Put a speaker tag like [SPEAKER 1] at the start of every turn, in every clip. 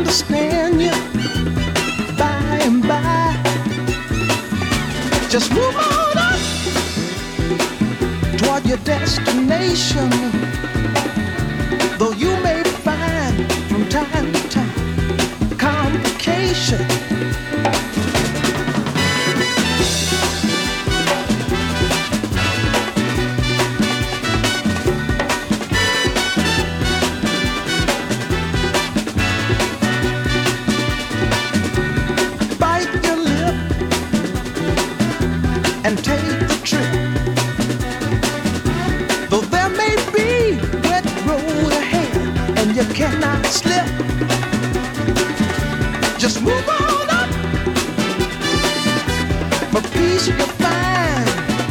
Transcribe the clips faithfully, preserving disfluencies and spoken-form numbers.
[SPEAKER 1] understand you by and by. Just move on up toward your destination. Though you may find from time to time complication. And take the trip. Though there may be wet road ahead and you cannot slip, just move on up. For peace you'll find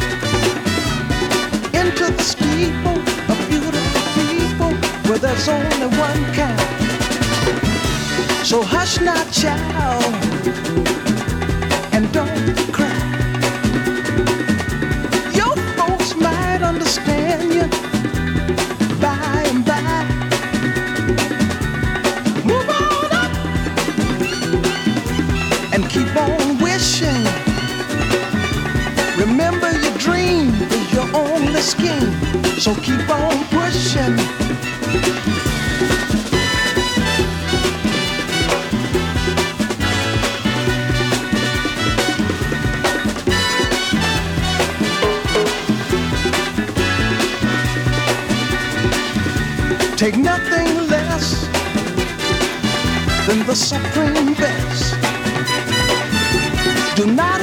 [SPEAKER 1] into the steeple of beautiful people where there's only one kind. So hush not, child, and don't cry. Understand you by and by. Move on up and keep on wishing. Remember your dream is your only scheme, so keep on pushing. Take nothing less than the supreme best. Do not